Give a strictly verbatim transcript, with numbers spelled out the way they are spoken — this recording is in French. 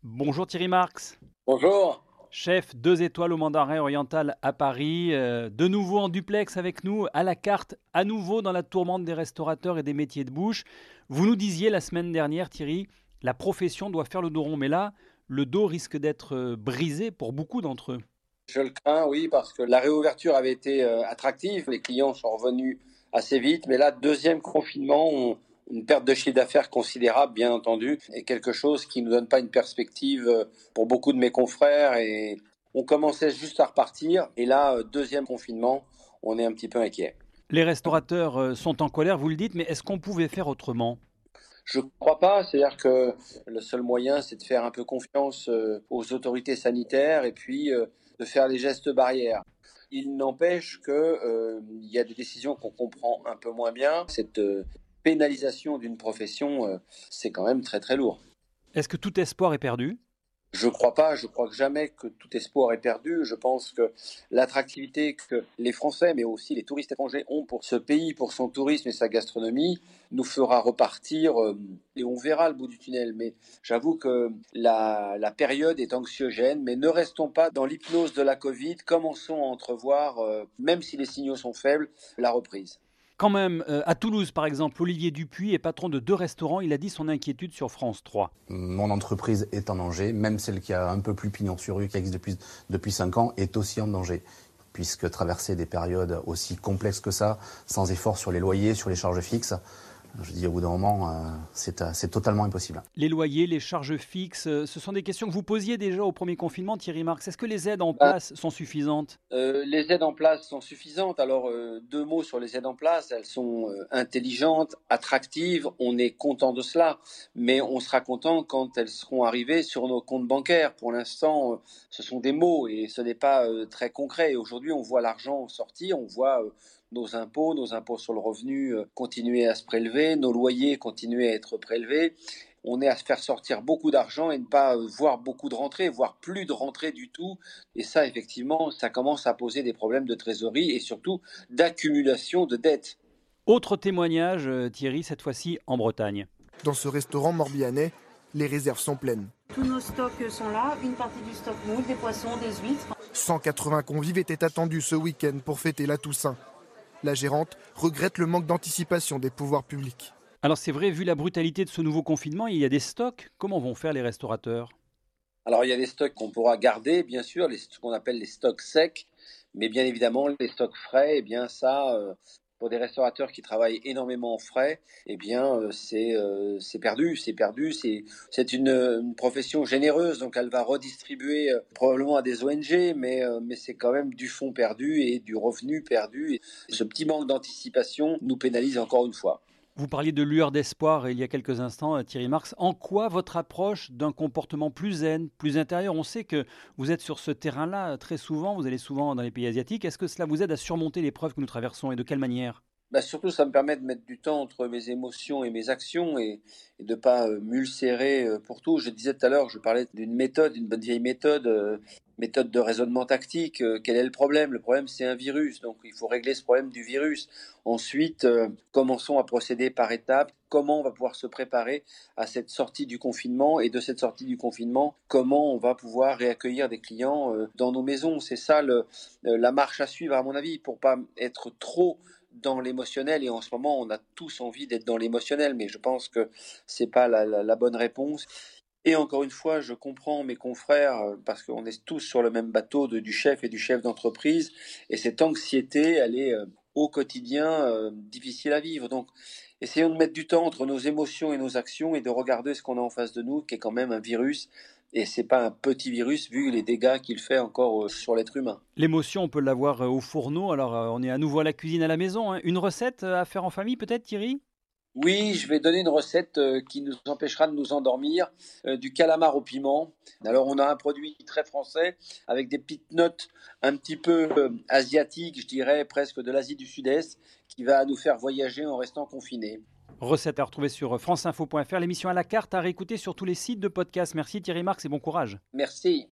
Bonjour Thierry Marx, Bonjour. chef deux étoiles au Mandarin Oriental à Paris, euh, de nouveau en duplex avec nous, à la carte, à nouveau dans la tourmente des restaurateurs et des métiers de bouche. Vous nous disiez la semaine dernière, Thierry, la profession doit faire le dos rond, mais là, le dos risque d'être euh, brisé pour beaucoup d'entre eux. Je le crains, oui, parce que la réouverture avait été euh, attractive. Les clients sont revenus assez vite. Mais là, deuxième confinement, on- une perte de chiffre d'affaires considérable, bien entendu, et quelque chose qui ne nous donne pas une perspective euh, pour beaucoup de mes confrères. Et on commençait juste à repartir. Et là, euh, deuxième confinement, on est un petit peu inquiet. Les restaurateurs euh, sont en colère, vous le dites, mais est-ce qu'on pouvait faire autrement ? Je ne crois pas, c'est-à-dire que le seul moyen, c'est de faire un peu confiance euh, aux autorités sanitaires et puis euh, de faire les gestes barrières. Il n'empêche que euh, il y a des décisions qu'on comprend un peu moins bien. Cette euh, pénalisation d'une profession, euh, c'est quand même très très lourd. Est-ce que tout espoir est perdu ? Je crois pas, je crois que jamais que tout espoir est perdu. Je pense que l'attractivité que les Français, mais aussi les touristes étrangers ont pour ce pays, pour son tourisme et sa gastronomie, nous fera repartir euh, et on verra le bout du tunnel. Mais j'avoue que la, la période est anxiogène, mais ne restons pas dans l'hypnose de la Covid. Commençons à entrevoir, euh, même si les signaux sont faibles, la reprise. Quand même, euh, à Toulouse par exemple, Olivier Dupuis est patron de deux restaurants, il a dit son inquiétude sur France trois. Mon entreprise est en danger, même celle qui a un peu plus pignon sur rue, qui existe depuis, depuis cinq ans, est aussi en danger. Puisque traverser des périodes aussi complexes que ça, sans effort sur les loyers, sur les charges fixes, je dis au bout d'un moment, euh, c'est, euh, c'est totalement impossible. Les loyers, les charges fixes, euh, ce sont des questions que vous posiez déjà au premier confinement, Thierry Marx. Est-ce que les aides en Ben, place sont suffisantes ? Euh, les aides en place sont suffisantes. Alors, euh, deux mots sur les aides en place. Elles sont euh, intelligentes, attractives. On est content de cela. Mais on sera content quand elles seront arrivées sur nos comptes bancaires. Pour l'instant, euh, ce sont des mots et ce n'est pas euh, très concret. Et aujourd'hui, on voit l'argent sortir. On voit euh, nos impôts, nos impôts sur le revenu euh, continuer à se prélever. Nos loyers continuer à être prélevés. On est à se faire sortir beaucoup d'argent et ne pas euh, voir beaucoup de rentrées, voire plus de rentrées du tout. Et ça, effectivement, ça commence à poser des problèmes de trésorerie et surtout d'accumulation de dettes. Autre témoignage, euh, Thierry, cette fois-ci en Bretagne. Dans ce restaurant morbihanais, les réserves sont pleines. Tous nos stocks sont là, une partie du stock moule, des poissons, des huîtres. cent quatre-vingts convives étaient attendus ce week-end pour fêter la Toussaint. La gérante regrette le manque d'anticipation des pouvoirs publics. Alors c'est vrai, vu la brutalité de ce nouveau confinement, il y a des stocks. Comment vont faire les restaurateurs ? Alors, il y a des stocks qu'on pourra garder, bien sûr, les, ce qu'on appelle les stocks secs, mais bien évidemment, les stocks frais, eh bien ça, euh, pour des restaurateurs qui travaillent énormément en frais, eh bien euh, c'est euh, c'est perdu, c'est perdu. C'est c'est une, une profession généreuse, donc elle va redistribuer euh, probablement à des O N G, mais euh, mais c'est quand même du fonds perdu et du revenu perdu. Et ce petit manque d'anticipation nous pénalise encore une fois. Vous parliez de lueur d'espoir il y a quelques instants, euh, Thierry Marx. En quoi votre approche d'un comportement plus zen, plus intérieur ? On sait que vous êtes sur ce terrain-là euh, très souvent, vous allez souvent dans les pays asiatiques. Est-ce que cela vous aide à surmonter l'épreuve que nous traversons et de quelle manière ? Bah surtout, ça me permet de mettre du temps entre mes émotions et mes actions et, et de pas euh, m'ulcérer euh, pour tout. Je disais tout à l'heure, je parlais d'une méthode, une bonne vieille méthode, euh, méthode de raisonnement tactique. Euh, quel est le problème ? Le problème, c'est un virus, donc il faut régler ce problème du virus. Ensuite, euh, commençons à procéder par étapes. Comment on va pouvoir se préparer à cette sortie du confinement et de cette sortie du confinement, comment on va pouvoir réaccueillir des clients euh, dans nos maisons. C'est ça le, euh, la marche à suivre, à mon avis, pour pas être trop dans l'émotionnel, et en ce moment on a tous envie d'être dans l'émotionnel, mais je pense que c'est pas la, la, la bonne réponse. Et encore une fois, je comprends mes confrères euh, parce qu'on est tous sur le même bateau de, du chef et du chef d'entreprise, et cette anxiété, elle est euh, au quotidien euh, difficile à vivre. Donc essayons de mettre du temps entre nos émotions et nos actions et de regarder ce qu'on a en face de nous, qui est quand même un virus. Et c'est pas un petit virus vu les dégâts qu'il fait encore euh, sur l'être humain. L'émotion, on peut l'avoir euh, au fourneau. Alors euh, on est à nouveau à la cuisine à la maison, hein. Une recette euh, à faire en famille peut-être, Thierry ? Oui, je vais donner une recette euh, qui nous empêchera de nous endormir, euh, du calamar au piment. Alors on a un produit très français avec des petites notes un petit peu euh, asiatiques, je dirais presque de l'Asie du Sud-Est, qui va nous faire voyager en restant confinés. Recette à retrouver sur franceinfo point f r, l'émission à la carte à réécouter sur tous les sites de podcast. Merci Thierry Marx et bon courage. Merci.